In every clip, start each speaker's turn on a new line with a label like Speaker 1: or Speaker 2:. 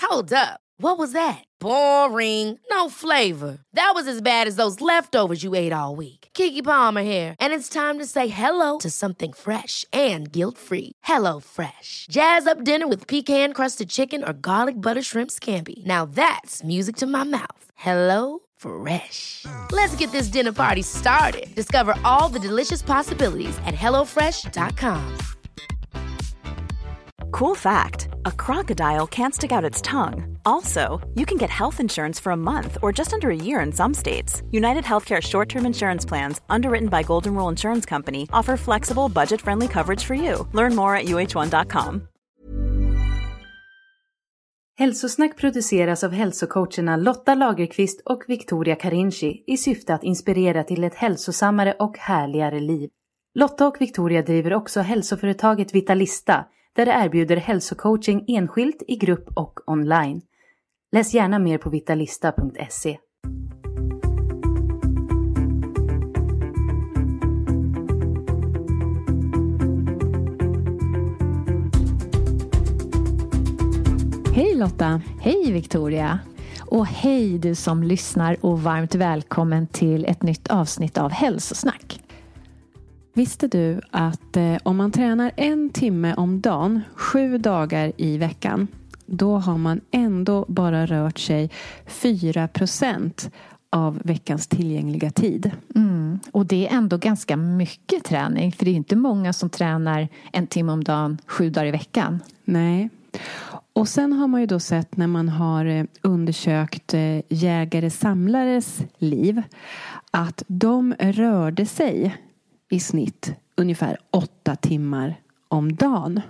Speaker 1: Hold up. What was that? Boring. No flavor. That was as bad as those leftovers you ate all week. Keke Palmer here, and it's time to say hello to something fresh and guilt-free. Hello Fresh. Jazz up dinner with pecan-crusted chicken or garlic butter shrimp scampi. Now that's music to my mouth. Hello Fresh. Let's get this dinner party started. Discover all the delicious possibilities at hellofresh.com.
Speaker 2: Cool fact, a crocodile can't stick out its tongue. Also, you can get health insurance for a month or just under a year in some states. United Healthcare short-term insurance plans, underwritten by Golden Rule Insurance Company, offer flexible, budget-friendly coverage for you. Learn more at uh1.com.
Speaker 3: Hälsosnack produceras av hälsocoacherna Lotta Lagerqvist och Victoria Carinci i syfte att inspirera till ett hälsosammare och härligare liv. Lotta och Victoria driver också hälsoföretaget Vitalista, där det erbjuder hälsocoaching enskilt, i grupp och online. Läs gärna mer på vitalista.se.
Speaker 4: Hej Lotta!
Speaker 5: Hej Victoria! Och hej du som lyssnar och varmt välkommen till ett nytt avsnitt av Hälsosnack.
Speaker 4: Visste du att om man tränar 1 timme om dagen, 7 dagar i veckan, då har man ändå bara rört sig 4% av veckans tillgängliga tid.
Speaker 5: Och det är ändå ganska mycket träning, för det är inte många som tränar 1 timme om dagen, 7 dagar i veckan.
Speaker 4: Nej. Och sen har man ju då sett när man har undersökt jägare-samlares liv att de rörde sig i snitt ungefär 8 timmar om dagen.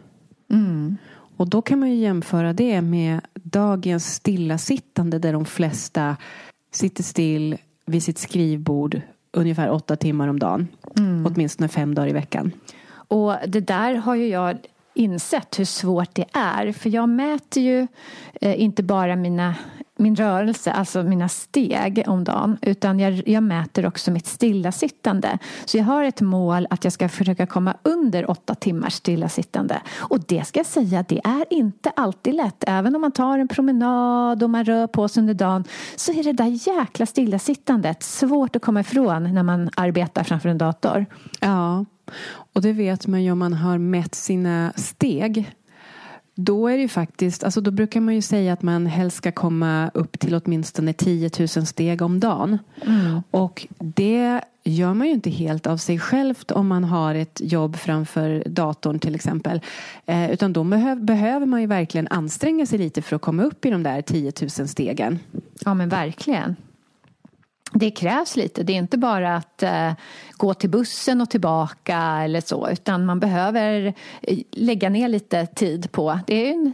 Speaker 4: Och då kan man ju jämföra det med dagens stillasittande, där de flesta sitter still vid sitt skrivbord ungefär 8 timmar om dagen. Åtminstone 5 dagar i veckan.
Speaker 5: Och det där har ju jag insett hur svårt det är. För jag mäter ju inte bara min rörelse, alltså mina steg om dagen, utan jag mäter också mitt stillasittande. Så jag har ett mål att jag ska försöka komma under 8 timmars stillasittande. Och det ska jag säga, det är inte alltid lätt. Även om man tar en promenad och man rör på sig under dagen, så är det där jäkla stillasittandet svårt att komma ifrån när man arbetar framför en dator.
Speaker 4: Ja, och det vet man ju om man har mätt sina steg. Då är det ju faktiskt, alltså då brukar man ju säga att man helst ska komma upp till åtminstone 10 000 steg om dagen. Och det gör man ju inte helt av sig självt om man har ett jobb framför datorn till exempel. Utan då behöver man ju verkligen anstränga sig lite för att komma upp i de där 10 000 stegen.
Speaker 5: Ja, men verkligen. Det krävs lite. Det är inte bara att gå till bussen och tillbaka eller så, utan man behöver lägga ner lite tid på. Det är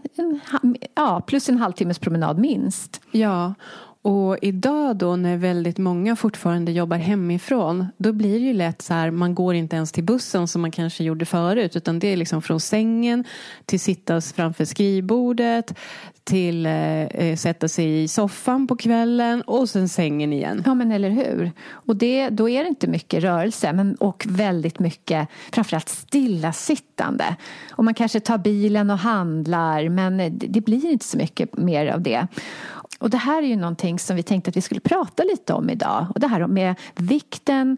Speaker 5: plus en halvtimmes promenad minst.
Speaker 4: Ja, och idag då när väldigt många fortfarande jobbar hemifrån, då blir det ju lätt så här, man går inte ens till bussen som man kanske gjorde förut, utan det är liksom från sängen till sittas framför skrivbordet, till sätta sig i soffan på kvällen och sen sängen igen.
Speaker 5: Ja, men eller hur? Och då är det inte mycket rörelse, och väldigt mycket framförallt stillasittande. Och man kanske tar bilen och handlar, men det blir inte så mycket mer av det. Och det här är ju någonting som vi tänkte att vi skulle prata lite om idag. Och det här med vikten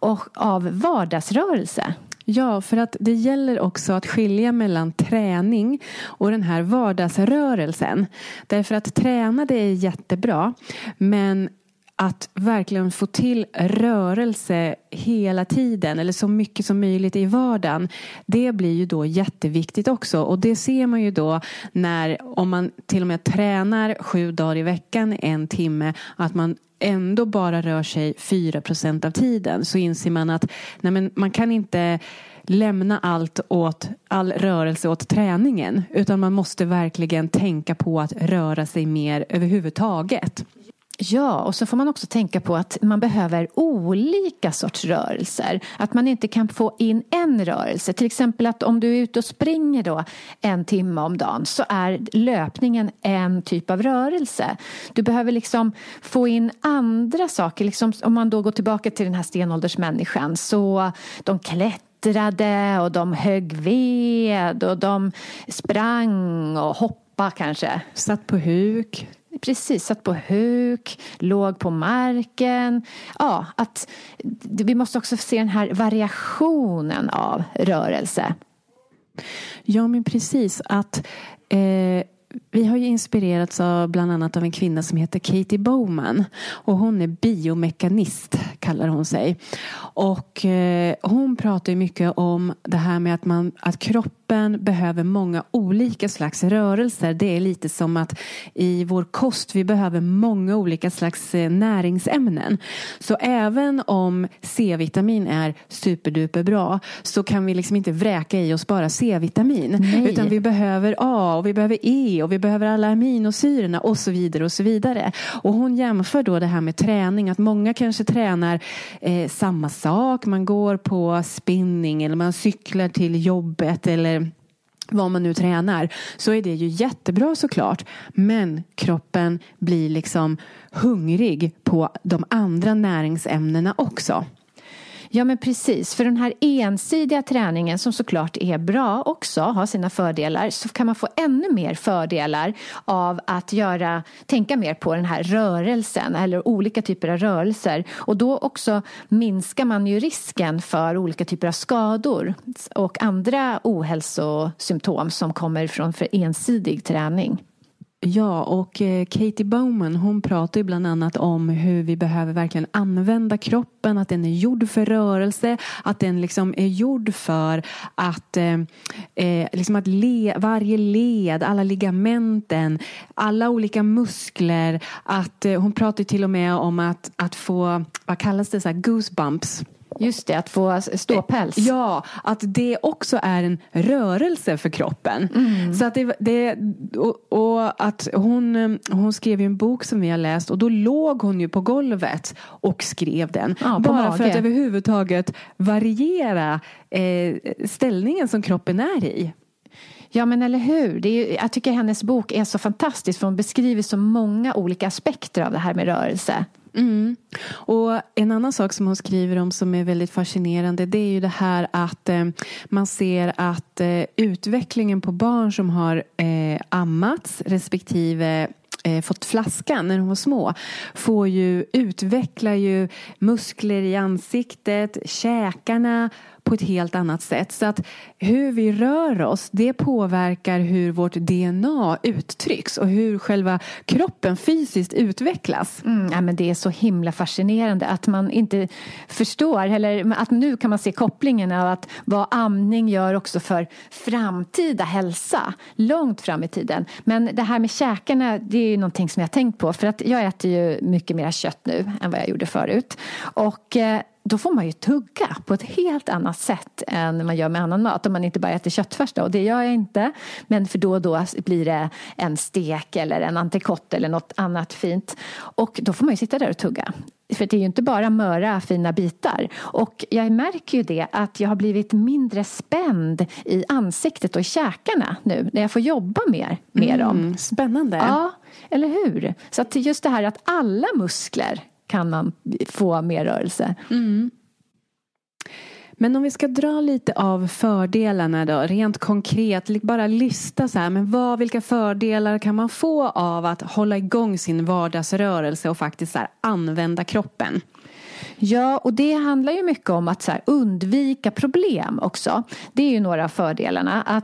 Speaker 5: av vardagsrörelse.
Speaker 4: Ja, för att det gäller också att skilja mellan träning och den här vardagsrörelsen. Därför att träna, det är jättebra, men att verkligen få till rörelse hela tiden eller så mycket som möjligt i vardagen, det blir ju då jätteviktigt också. Och det ser man ju då om man till och med tränar 7 dagar i veckan, 1 timme, att man ändå bara rör sig 4% av tiden, så inser man att man kan inte lämna all rörelse åt träningen, utan man måste verkligen tänka på att röra sig mer överhuvudtaget.
Speaker 5: Ja, och så får man också tänka på att man behöver olika sorts rörelser. Att man inte kan få in en rörelse. Till exempel att om du är ute och springer då 1 timme om dagen, så är löpningen en typ av rörelse. Du behöver liksom få in andra saker. Liksom, om man då går tillbaka till den här stenåldersmänniskan, så de klättrar klättrade och de högg ved och de sprang och hoppade kanske.
Speaker 4: Satt på huk.
Speaker 5: Precis, satt på huk, låg på marken. Ja, att vi måste också se den här variationen av rörelse.
Speaker 4: Ja, men precis. Att vi har ju inspirerats av bland annat av en kvinna som heter Katie Bowman. Och hon är biomekanist, kallar hon sig. Och hon pratar ju mycket om det här med att kroppen behöver många olika slags rörelser. Det är lite som att i vår kost vi behöver många olika slags näringsämnen. Så även om C-vitamin är superduper bra så kan vi liksom inte vräka i oss bara C-vitamin.
Speaker 5: Nej.
Speaker 4: Utan vi behöver A och vi behöver E och vi behöver alla aminosyrorna och så vidare och så vidare. Och hon jämför då det här med träning, att många kanske tränar samma sak. Man går på spinning eller man cyklar till jobbet eller vad man nu tränar, så är det ju jättebra såklart. Men kroppen blir liksom hungrig på de andra näringsämnena också.
Speaker 5: Ja, men precis. För den här ensidiga träningen som såklart är bra också, har sina fördelar, så kan man få ännu mer fördelar av att tänka mer på den här rörelsen eller olika typer av rörelser. Och då också minskar man ju risken för olika typer av skador och andra ohälsosymptom som kommer från för ensidig träning.
Speaker 4: Ja, och Katie Bowman, hon pratar ju bland annat om hur vi behöver verkligen använda kroppen, att den är gjord för rörelse, att den liksom är gjord för att, varje led, alla ligamenten, alla olika muskler, att hon pratar till och med om att få, vad kallas det, så här, goosebumps.
Speaker 5: Just det, att få ståpäls.
Speaker 4: Ja, att det också är en rörelse för kroppen. Så att och att hon skrev ju en bok som vi har läst och då låg hon ju på golvet och skrev den.
Speaker 5: Ja,
Speaker 4: bara för att överhuvudtaget variera ställningen som kroppen är i.
Speaker 5: Ja, men eller hur? Jag tycker hennes bok är så fantastisk för hon beskriver så många olika aspekter av det här med rörelse.
Speaker 4: Mm. Och en annan sak som hon skriver om som är väldigt fascinerande, det är ju det här att man ser att utvecklingen på barn som har ammats respektive fått flaskan när de var små utvecklar ju muskler i ansiktet, käkarna på ett helt annat sätt. Så att hur vi rör oss, det påverkar hur vårt DNA uttrycks och hur själva kroppen fysiskt utvecklas.
Speaker 5: Ja, men det är så himla fascinerande att man inte förstår, eller att nu kan man se kopplingen av att vad amning gör också för framtida hälsa, långt fram i tiden. Men det här med käkarna, det är ju någonting som jag har tänkt på, för att jag äter ju mycket mer kött nu än vad jag gjorde förut. Och då får man ju tugga på ett helt annat sätt än man gör med annan mat. Om man inte bara äter köttfärs då. Och det gör jag inte. Men för då och då blir det en stek eller en entrecote eller något annat fint. Och då får man ju sitta där och tugga. För det är ju inte bara möra fina bitar. Och jag märker ju det att jag har blivit mindre spänd i ansiktet och i käkarna nu. När jag får jobba mer med dem.
Speaker 4: Spännande.
Speaker 5: Ja, eller hur? Så att just det här att alla muskler kan man få mer rörelse.
Speaker 4: Mm. Men om vi ska dra lite av fördelarna då, rent konkret, bara lista så här, men vilka fördelar kan man få av att hålla igång sin vardagsrörelse och faktiskt så här, använda kroppen?
Speaker 5: Ja, och det handlar ju mycket om att så här, undvika problem också. Det är ju några av fördelarna.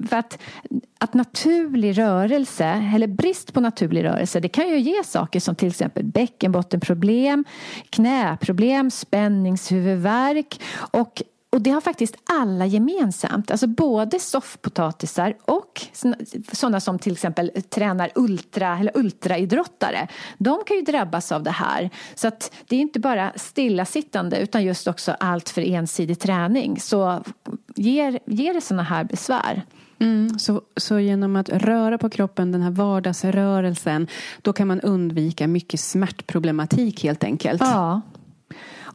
Speaker 5: Att naturlig rörelse, eller brist på naturlig rörelse, det kan ju ge saker som till exempel bäckenbottenproblem, knäproblem, spänningshuvudvärk och det har faktiskt alla gemensamt. Alltså både soffpotatisar och sådana som till exempel tränar ultraidrottare. De kan ju drabbas av det här. Så att det är inte bara stillasittande utan just också allt för ensidig träning. Så ger det sådana här besvär.
Speaker 4: Så genom att röra på kroppen, den här vardagsrörelsen, då kan man undvika mycket smärtproblematik helt enkelt.
Speaker 5: Ja.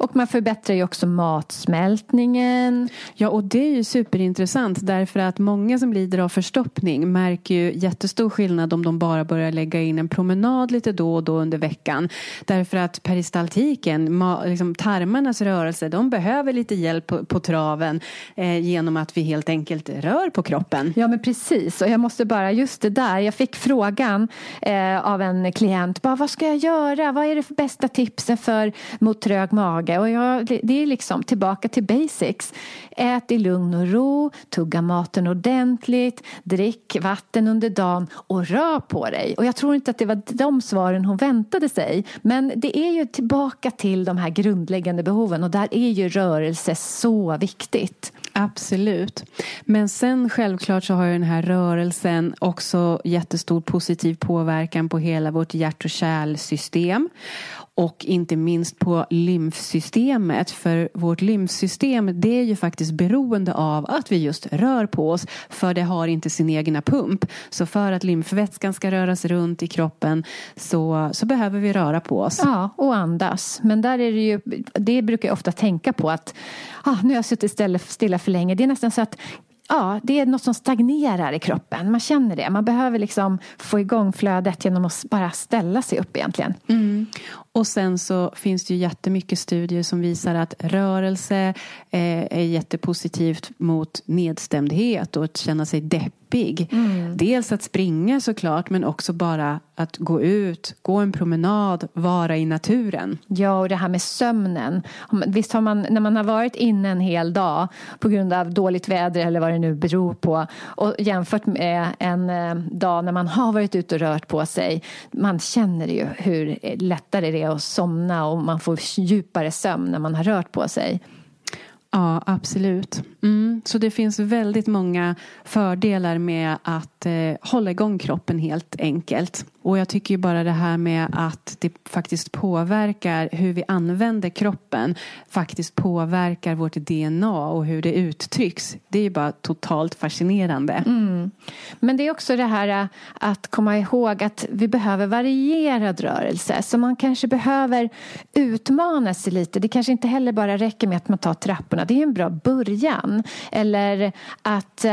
Speaker 5: Och man förbättrar ju också matsmältningen.
Speaker 4: Ja, och det är ju superintressant därför att många som lider av förstoppning märker ju jättestor skillnad om de bara börjar lägga in en promenad lite då och då under veckan. Därför att peristaltiken, liksom tarmarnas rörelse, de behöver lite hjälp på traven genom att vi helt enkelt rör på kroppen.
Speaker 5: Ja, men precis. Och jag måste bara, just det där, jag fick frågan av en klient, bara, vad ska jag göra? Vad är det för bästa tipsen mot trög mage? Och det är liksom tillbaka till basics. Ät i lugn och ro, tugga maten ordentligt, drick vatten under dagen och rör på dig. Och jag tror inte att det var de svaren hon väntade sig. Men det är ju tillbaka till de här grundläggande behoven och där är ju rörelse så viktigt.
Speaker 4: Absolut. Men sen självklart så har ju den här rörelsen också jättestor positiv påverkan på hela vårt hjärt- och kärlsystem. Och inte minst på lymfsystemet. För vårt lymfsystem, det är ju faktiskt beroende av att vi just rör på oss. För det har inte sin egna pump. Så för att lymfvätskan ska röras runt i kroppen så behöver vi röra på oss.
Speaker 5: Ja, och andas. Men där är det ju, det brukar jag ofta tänka på att nu har jag suttit stilla för länge. Det är nästan så att det är något som stagnerar i kroppen. Man känner det. Man behöver liksom få igång flödet genom att bara ställa sig upp egentligen.
Speaker 4: Mm. Och sen så finns det ju jättemycket studier som visar att rörelse är jättepositivt mot nedstämdhet och att känna sig deppig. Mm. Dels att springa såklart, men också bara att gå ut, gå en promenad, vara i naturen.
Speaker 5: Ja, och det här med sömnen. Visst har man, när man har varit inne en hel dag på grund av dåligt väder eller vad det nu beror på, och jämfört med en dag när man har varit ute och rört på sig, man känner ju hur lättare det är att somna och man får djupare sömn när man har rört på sig.
Speaker 4: Ja, absolut. Så det finns väldigt många fördelar med att hålla igång kroppen helt enkelt. Och jag tycker ju bara det här med att det faktiskt påverkar hur vi använder kroppen. Faktiskt påverkar vårt DNA och hur det uttrycks. Det är ju bara totalt fascinerande.
Speaker 5: Mm. Men det är också det här att komma ihåg att vi behöver varierad rörelse. Så man kanske behöver utmana sig lite. Det kanske inte heller bara räcker med att man tar trapporna. Det är en bra början. Eller att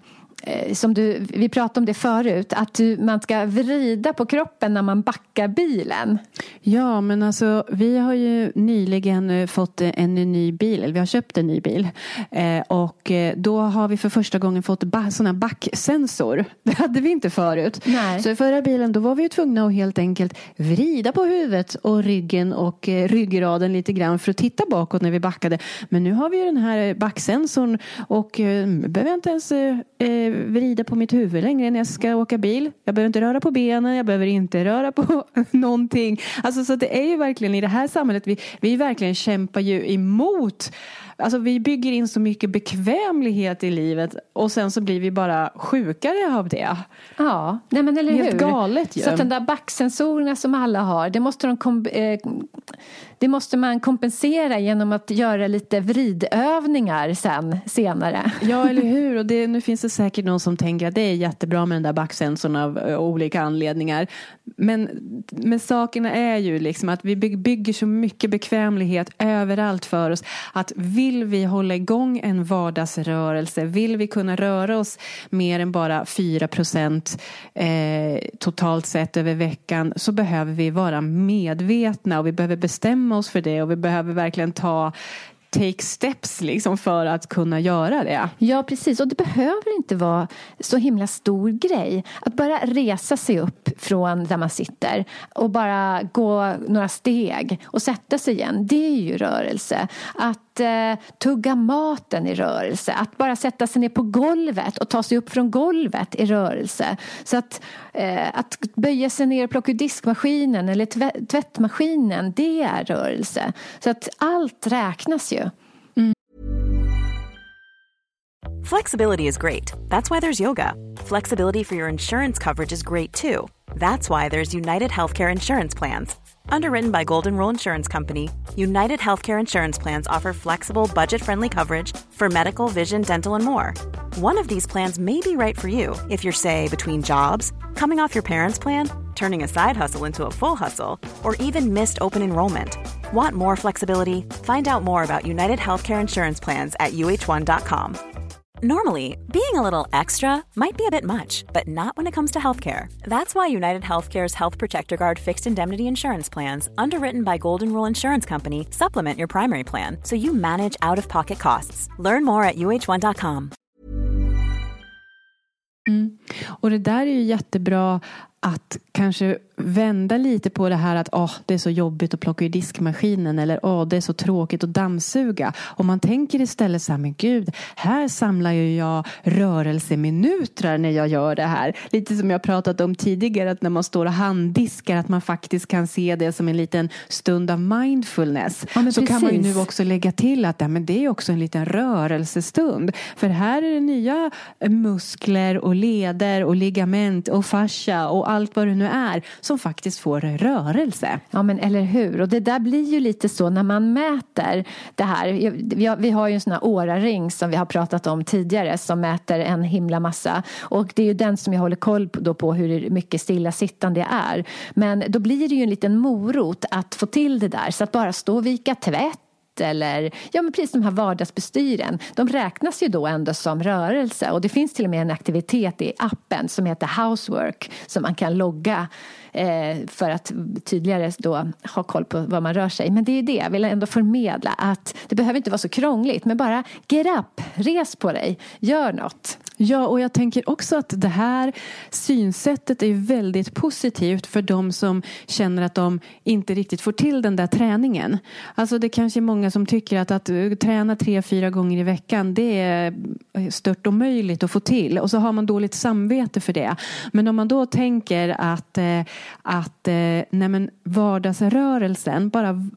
Speaker 5: som vi pratade om det förut, att man ska vrida på kroppen när man backar bilen.
Speaker 4: Ja, men alltså vi har ju nyligen fått en ny bil, eller vi har köpt en ny bil, och då har vi för första gången fått sån här backsensor. Det hade vi inte förut.
Speaker 5: Nej.
Speaker 4: Så i förra bilen då var vi ju tvungna att helt enkelt vrida på huvudet och ryggen och ryggraden lite grann för att titta bakåt när vi backade. Men nu har vi ju den här backsensorn och behöver jag inte ens vrida på mitt huvud längre när jag ska åka bil. Jag behöver inte röra på benen, jag behöver inte röra på någonting. Alltså så det är ju verkligen i det här samhället, vi verkligen kämpar ju emot. Alltså vi bygger in så mycket bekvämlighet i livet och sen så blir vi bara sjukare av det.
Speaker 5: Ja, nej men eller
Speaker 4: helt
Speaker 5: hur?
Speaker 4: Galet ju.
Speaker 5: Så att den där backsensorerna som alla har, det måste man kompensera genom att göra lite vridövningar senare.
Speaker 4: Ja, eller hur? Och nu finns det säkert någon som tänker att det är jättebra med den där backsensorn av olika anledningar. Men sakerna är ju liksom att vi bygger så mycket bekvämlighet överallt för oss. Att vill vi hålla igång en vardagsrörelse, vill vi kunna röra oss mer än bara 4% totalt sett över veckan, så behöver vi vara medvetna och vi behöver bestämma oss för det och vi behöver verkligen take steps liksom för att kunna göra det.
Speaker 5: Ja, precis. Och det behöver inte vara så himla stor grej. Att bara resa sig upp från där man sitter och bara gå några steg och sätta sig igen. Det är ju rörelse. Att tugga maten i rörelse. Att bara sätta sig ner på golvet och ta sig upp från golvet i rörelse. Så att böja sig ner och plocka ur diskmaskinen eller tvättmaskinen, det är rörelse. Så att allt räknas ju.
Speaker 2: Flexibility is great. That's why there's yoga. Flexibility for your insurance coverage is great too. That's why there's United Healthcare Insurance Plans. Underwritten by Golden Rule Insurance Company, United Healthcare Insurance Plans offer flexible, budget-friendly coverage for medical, vision, dental, and more. One of these plans may be right for you if you're, say, between jobs, coming off your parents' plan, turning a side hustle into a full hustle, or even missed open enrollment. Want more flexibility? Find out more about United Healthcare Insurance Plans at uh1.com. Normally, being a little extra might be a bit much, but not when it comes to healthcare. That's why United Healthcare's Health Protector Guard fixed indemnity insurance plans, underwritten by Golden Rule Insurance Company, supplement your primary plan so you manage out-of-pocket costs. Learn more at uh1.com.
Speaker 4: Och det där är ju jättebra att kanske vända lite på det här att det är så jobbigt att plocka i diskmaskinen eller det är så tråkigt att dammsuga. Och man tänker istället så här, men gud, här samlar ju jag rörelseminuter när jag gör det här. Lite som jag pratat om tidigare, att när man står och handdiskar att man faktiskt kan se det som en liten stund av mindfulness. Ja, så precis. Kan man ju nu också lägga till att men det är också en liten rörelsestund. För här är det nya muskler och leder och ligament och fascia och allt vad det nu är som faktiskt får rörelse.
Speaker 5: Ja, men eller hur? Och det där blir ju lite så när man mäter det här. Vi har ju en sån här Oura-ring som vi har pratat om tidigare som mäter en himla massa. Och det är ju den som jag håller koll på hur mycket stillasittande det är. Men då blir det ju en liten morot att få till det där. Så att bara stå och vika tvätt. Eller, men precis de här vardagsbestyren, de räknas ju då ändå som rörelse. Och det finns till och med en aktivitet i appen som heter Housework som man kan logga för att tydligare då ha koll på vad man rör sig. Men det är det jag vill ändå förmedla, att det behöver inte vara så krångligt, men bara get up, res på dig, gör något.
Speaker 4: Ja, och jag tänker också att det här synsättet är väldigt positivt för de som känner att de inte riktigt får till den där träningen. Alltså det kanske är många som tycker att träna 3-4 gånger i veckan, det är stört omöjligt att få till. Och så har man dåligt samvete för det. Men om man då tänker att vardagsrörelsen,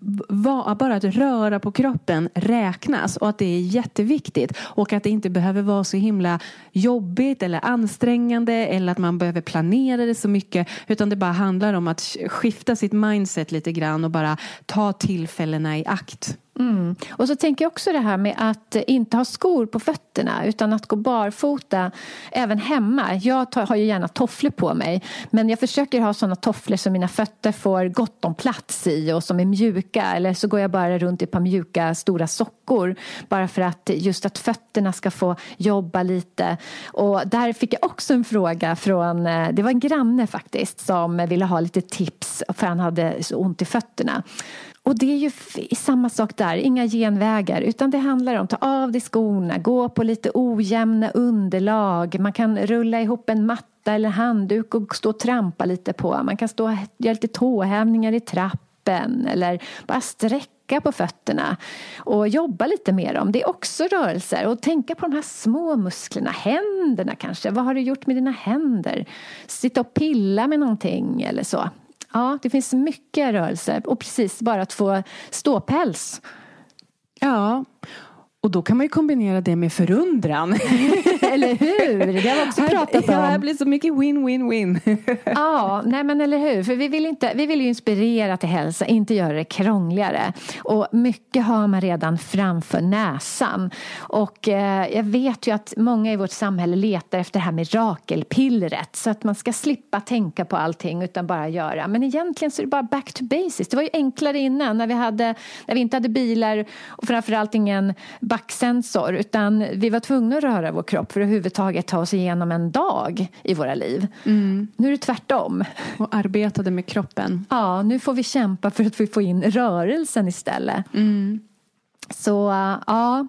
Speaker 4: bara att röra på kroppen räknas och att det är jätteviktigt och att det inte behöver vara så himla jobbigt eller ansträngande eller att man behöver planera det så mycket, utan det bara handlar om att skifta sitt mindset lite grann och bara ta tillfällena i akt.
Speaker 5: Mm. Och så tänker jag också det här med att inte ha skor på fötterna utan att gå barfota även hemma. Jag har ju gärna tofflor på mig, men jag försöker ha sådana tofflor som mina fötter får gott om plats i och som är mjuka, eller så går jag bara runt i ett par mjuka stora sockor bara för att just att fötterna ska få jobba lite. Och där fick jag också en fråga från, det var en granne faktiskt som ville ha lite tips för han hade så ont i fötterna. Och det är ju samma sak där, inga genvägar, utan det handlar om att ta av dig skorna, gå på lite ojämna underlag. Man kan rulla ihop en matta eller handduk och stå och trampa lite på. Man kan stå och göra lite tåhävningar i trappen eller bara sträcka på fötterna och jobba lite med dem. Det är också rörelser, och tänka på de här små musklerna, händerna kanske. Vad har du gjort med dina händer? Sitta och pilla med någonting eller så. Ja, det finns mycket rörelser och precis bara att få ståpäls.
Speaker 4: Ja, och då kan man ju kombinera det med förundran.
Speaker 5: Eller hur? Det har vi också pratat om.
Speaker 4: Ja, det blir så mycket win-win-win.
Speaker 5: Ja, nej men eller hur? För vi vill ju inspirera till hälsa, inte göra det krångligare. Och mycket har man redan framför näsan. Och jag vet ju att många i vårt samhälle letar efter det här mirakelpillret. Så att man ska slippa tänka på allting utan bara göra. Men egentligen så är det bara back to basics. Det var ju enklare innan när vi inte hade bilar och framförallt ingen backsensor, utan vi var tvungna att röra vår kropp för att överhuvudtaget ta oss igenom en dag i våra liv. Mm. Nu är det tvärtom.
Speaker 4: Och arbetade med kroppen.
Speaker 5: Ja, nu får vi kämpa för att vi får in rörelsen istället. Mm. Så, ja.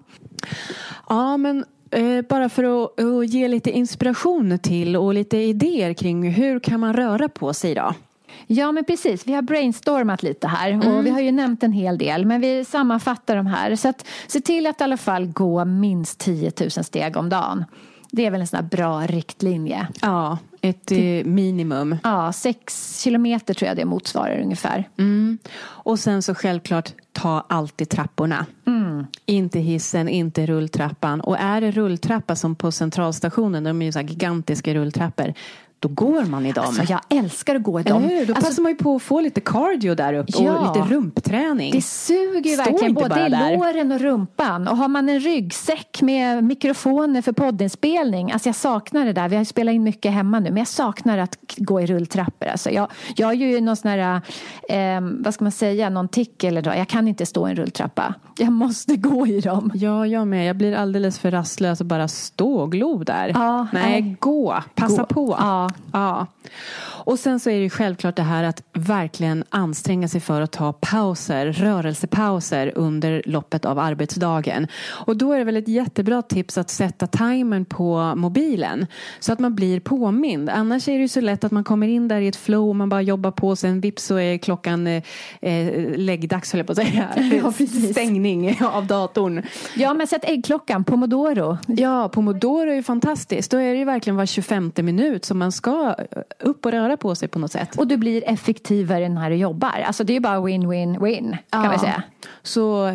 Speaker 4: Ja, men bara för att ge lite inspiration till och lite idéer kring hur kan man röra på sig då?
Speaker 5: Ja, men precis. Vi har brainstormat lite här och vi har ju nämnt en hel del, men vi sammanfattar de här. Så att se till att i alla fall gå minst 10 000 steg om dagen. Det är väl en sån här bra riktlinje.
Speaker 4: Ja, ett minimum.
Speaker 5: Ja, 6 kilometer tror jag det motsvarar ungefär.
Speaker 4: Mm. Och sen så självklart ta alltid trapporna. Mm. Inte hissen, inte rulltrappan. Och är det rulltrappa som på centralstationen, de är ju så här gigantiska rulltrappor, då går man i dem.
Speaker 5: Alltså jag älskar att gå i dem.
Speaker 4: Då passar man ju på att få lite cardio där uppe och lite rumpträning.
Speaker 5: Det suger ju verkligen både i låren och rumpan. Och har man en ryggsäck med mikrofoner för poddinspelning. Alltså jag saknar det där. Vi har spelat in mycket hemma nu. Men jag saknar att gå i rulltrappor. Alltså jag är ju någon sån här, vad ska man säga, någon tick eller då. Jag kan inte stå i en rulltrappa. Jag måste gå i dem.
Speaker 4: Ja, jag med. Jag blir alldeles för rastlös och bara stå och glo där.
Speaker 5: Ja,
Speaker 4: nej, gå. Passa på.
Speaker 5: Ja.
Speaker 4: Och sen så är det ju självklart det här att verkligen anstränga sig för att ta pauser, rörelsepauser under loppet av arbetsdagen. Och då är det väl ett jättebra tips att sätta timern på mobilen så att man blir påmind. Annars är det ju så lätt att man kommer in där i ett flow och man bara jobbar på, sen vips så är klockan läggdags, höll jag på att säga.
Speaker 5: Ja,
Speaker 4: stängning av datorn.
Speaker 5: Ja, men sätt äggklockan, Pomodoro.
Speaker 4: Ja, Pomodoro är ju fantastiskt. Då är det ju verkligen var 25:e minut som man ska upp och röra på sig på något sätt.
Speaker 5: Och du blir effektivare när du jobbar. Alltså det är ju bara win-win-win kan man säga. Så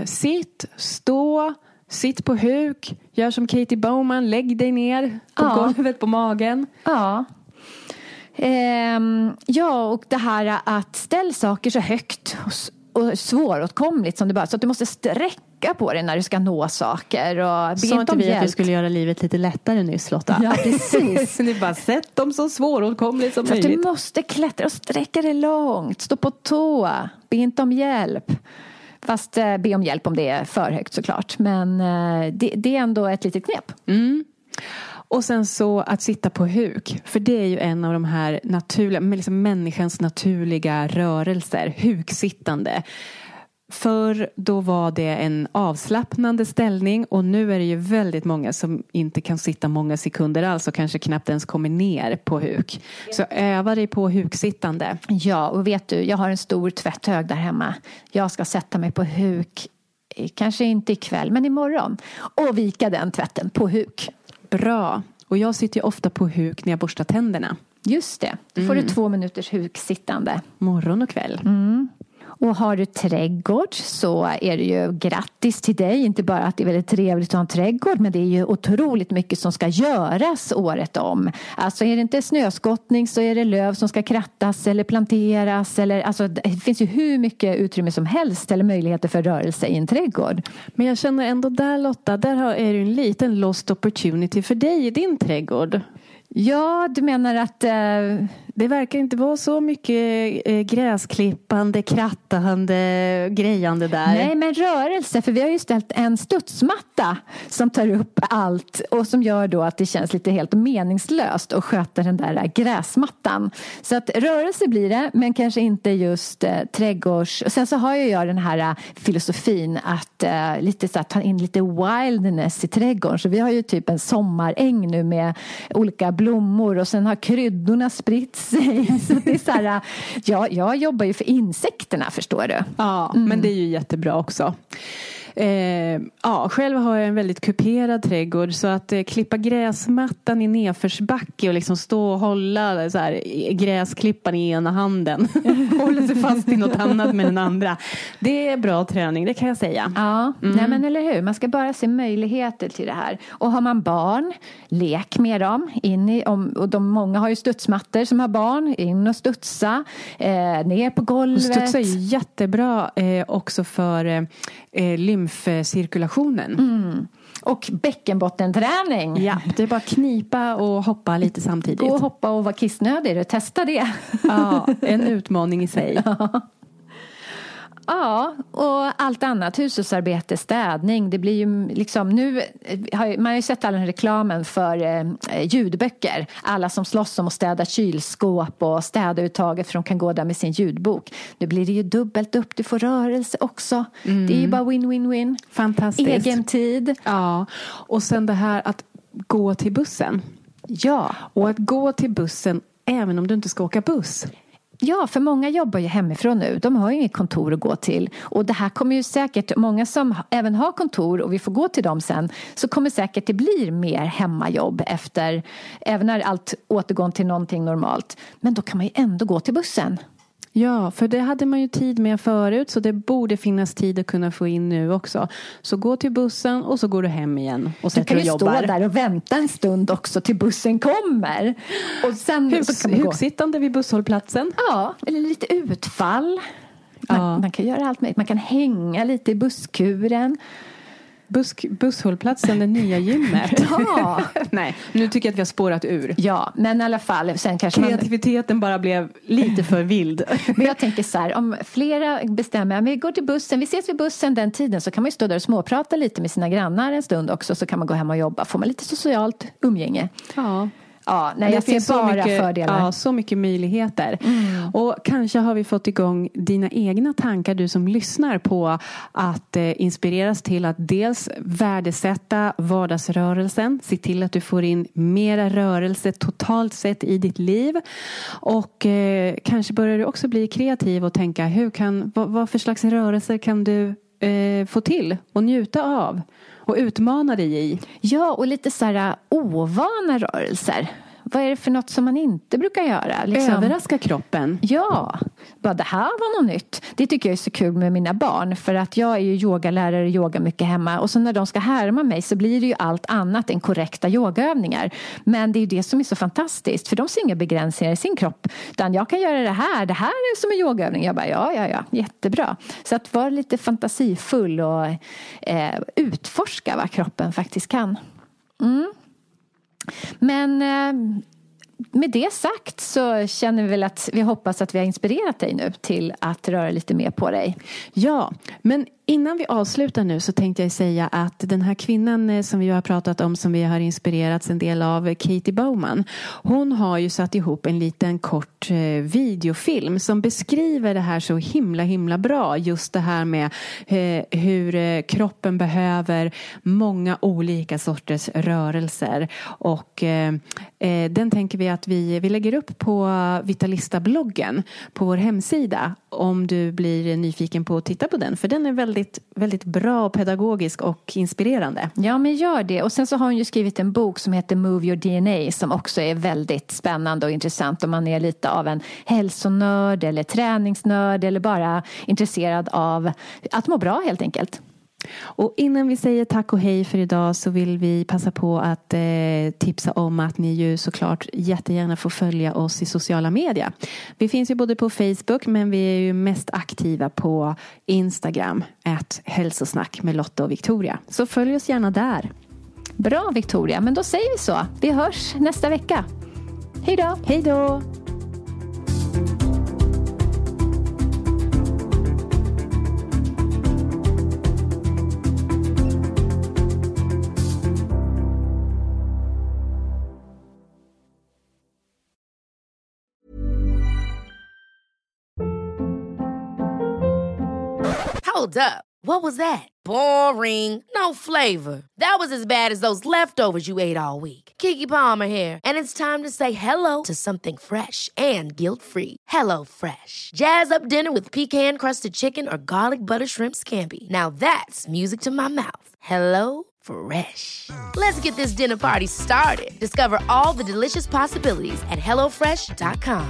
Speaker 4: sitt på huk, gör som Katie Bowman, lägg dig ner på golvet på magen.
Speaker 5: Ja. Och det här att ställa saker så högt och svåråtkomligt som det bara, så att du måste sträcka på dig när du ska nå saker. Och
Speaker 4: sa inte vi att vi skulle göra livet lite lättare nyss, Lotta?
Speaker 5: Ja, precis.
Speaker 4: Ni bara sätt dem så svåråtkomligt som möjligt.
Speaker 5: Du måste klättra och sträcka dig långt. Stå på tå. Be inte om hjälp. Fast be om hjälp om det är för högt såklart. Men det är ändå ett litet knep.
Speaker 4: Mm. Och sen så att sitta på huk. För det är ju en av de här naturliga, liksom människans naturliga rörelser. Huksittande. För då var det en avslappnande ställning. Och nu är det ju väldigt många som inte kan sitta många sekunder alls. Och kanske knappt ens kommer ner på huk. Så öva dig på huksittande.
Speaker 5: Ja, och vet du, jag har en stor tvätthög där hemma. Jag ska sätta mig på huk. Kanske inte ikväll, men imorgon. Och vika den tvätten på huk.
Speaker 4: Bra. Och jag sitter ju ofta på huk när jag borstar tänderna.
Speaker 5: Just det. Då får du 2 minuters huksittande.
Speaker 4: Morgon och kväll.
Speaker 5: Mm. Och har du trädgård så är det ju grattis till dig. Inte bara att det är väldigt trevligt att ha en trädgård, men det är ju otroligt mycket som ska göras året om. Alltså är det inte snöskottning så är det löv som ska krattas eller planteras. Alltså det finns ju hur mycket utrymme som helst eller möjligheter för rörelse i en trädgård.
Speaker 4: Men jag känner ändå där, Lotta, där är det en liten lost opportunity för dig i din trädgård.
Speaker 5: Ja, du menar att
Speaker 4: det verkar inte vara så mycket gräsklippande, krattande, grejande där.
Speaker 5: Nej, men rörelse, för vi har ju ställt en studsmatta som tar upp allt och som gör då att det känns lite helt meningslöst att sköta den där gräsmattan. Så att rörelse blir det, men kanske inte just trädgårds. Och sen så har jag den här filosofin att lite så här, ta in lite wildness i trädgården. Så vi har ju typ en sommaräng nu med olika blommor och sen har kryddorna spritt sig. Så det är så här, jag jobbar ju för insekterna, förstår du.
Speaker 4: Ja, men det är ju jättebra också. Själv har jag en väldigt kuperad trädgård, så att klippa gräsmattan i nedförsbacke och liksom stå och hålla så här, gräsklippan i ena handen hålla sig fast i något annat med den andra, det är bra träning, det kan jag säga.
Speaker 5: Ja, nej men eller hur, man ska bara se möjligheter till det här. Och har man barn, lek med dem och många har ju studsmattor som har barn, in och studsa ner på golvet.
Speaker 4: Och studsa är ju jättebra också för lymfcirkulationen.
Speaker 5: Och bäckenbottenträning.
Speaker 4: Ja, det är bara knipa och hoppa lite samtidigt.
Speaker 5: Gå och hoppa och vara kissnödig, testa det.
Speaker 4: Ja, en utmaning i sig.
Speaker 5: Ja, och allt annat, hushållsarbete, städning, det blir ju liksom nu, man har ju sett all den reklamen för ljudböcker, alla som slåss om att städa kylskåp och städa uttaget för de kan gå där med sin ljudbok. Nu blir det ju dubbelt upp, du får rörelse också. Det är ju bara win-win-win.
Speaker 4: Fantastiskt.
Speaker 5: Egen tid.
Speaker 4: Ja, och sen det här att gå till bussen.
Speaker 5: Ja.
Speaker 4: Och att gå till bussen även om du inte ska åka buss.
Speaker 5: Ja, för många jobbar ju hemifrån nu. De har ju inget kontor att gå till. Och det här kommer ju säkert, många som även har kontor och vi får gå till dem sen, så kommer säkert det blir mer hemmajobb även när allt återgår till någonting normalt. Men då kan man ju ändå gå till bussen.
Speaker 4: Ja, för det hade man ju tid med förut, så det borde finnas tid att kunna få in nu också. Så gå till bussen och så går du hem igen och sätter och jobbar.
Speaker 5: Du kan ju stå där och vänta en stund också till bussen kommer. Och sen
Speaker 4: Hugsittande vid busshållplatsen.
Speaker 5: Ja, eller lite utfall. Man kan göra allt möjligt. Man kan hänga lite i busskuren.
Speaker 4: Busshållplatsen, det nya gymmet.
Speaker 5: Ja.
Speaker 4: Nej, nu tycker jag att vi har spårat ur.
Speaker 5: Ja, men i alla fall sen kanske
Speaker 4: kreativiteten bara blev lite för vild.
Speaker 5: Men jag tänker så här, om flera bestämmer, vi går till bussen, vi ses vid bussen den tiden, så kan man ju stå där och småprata lite med sina grannar en stund också, så kan man gå hem och jobba, får man lite socialt umgänge.
Speaker 4: Ja.
Speaker 5: Ja, nej, jag ser bara fördelar.
Speaker 4: Ja, så mycket möjligheter. Och kanske har vi fått igång dina egna tankar, du som lyssnar, på att inspireras till att dels värdesätta vardagsrörelsen. Se till att du får in mera rörelse totalt sett i ditt liv. Och kanske börjar du också bli kreativ och tänka, vad för slags rörelser kan du få till och njuta av och utmana dig i.
Speaker 5: Ja, och lite så här ovana rörelser. Vad är det för något som man inte brukar göra? Liksom.
Speaker 4: Överraska kroppen.
Speaker 5: Ja, bara det här var något nytt. Det tycker jag är så kul med mina barn. För att jag är ju yogalärare och yogar mycket hemma. Och så när de ska härma mig så blir det ju allt annat än korrekta yogaövningar. Men det är ju det som är så fantastiskt. För de ser inga begränsningar i sin kropp. Utan jag kan göra det här är som en yogaövning. Jag bara, ja, jättebra. Så att vara lite fantasifull och utforska vad kroppen faktiskt kan. Men med det sagt så känner vi väl att vi hoppas att vi har inspirerat dig nu till att röra lite mer på dig.
Speaker 4: Ja, men innan vi avslutar nu så tänkte jag säga att den här kvinnan som vi har pratat om, som vi har inspirerats en del av, Katie Bowman, hon har ju satt ihop en liten kort videofilm som beskriver det här så himla bra. Just det här med hur kroppen behöver många olika sorters rörelser. Och den tänker vi att vi lägger upp på Vitalista-bloggen på vår hemsida, om du blir nyfiken på att titta på den. För den är väldigt bra och pedagogisk och inspirerande.
Speaker 5: Ja, men gör det. Och sen så har hon ju skrivit en bok som heter Move Your DNA, som också är väldigt spännande och intressant om man är lite av en hälsonörd eller träningsnörd eller bara intresserad av att må bra helt enkelt.
Speaker 4: Och innan vi säger tack och hej för idag så vill vi passa på att tipsa om att ni ju såklart jättegärna får följa oss i sociala medier. Vi finns ju både på Facebook, men vi är ju mest aktiva på Instagram @hälsosnack med Lotta och Victoria. Så följ oss gärna där.
Speaker 5: Bra Victoria, men då säger vi så. Vi hörs nästa vecka. Hej då!
Speaker 4: Hej då!
Speaker 1: Hold up. What was that? Boring. No flavor. That was as bad as those leftovers you ate all week. Keke Palmer here, and it's time to say hello to something fresh and guilt-free. Hello Fresh. Jazz up dinner with pecan-crusted chicken or garlic butter shrimp scampi. Now that's music to my mouth. Hello Fresh. Let's get this dinner party started. Discover all the delicious possibilities at hellofresh.com.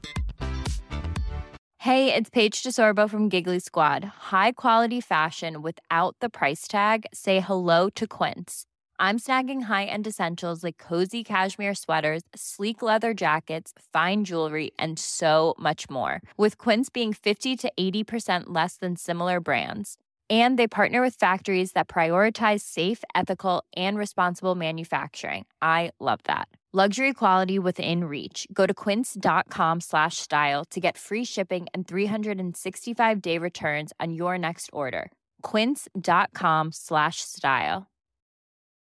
Speaker 6: Hey, it's Paige DeSorbo from Giggly Squad. High quality fashion without the price tag. Say hello to Quince. I'm snagging high-end essentials like cozy cashmere sweaters, sleek leather jackets, fine jewelry, and so much more. With Quince being 50 to 80% less than similar brands. And they partner with factories that prioritize safe, ethical, and responsible manufacturing. I love that. Luxury quality within reach. Go to quince.com/style to get free shipping and 365-day returns on your next order. Quince.com/style.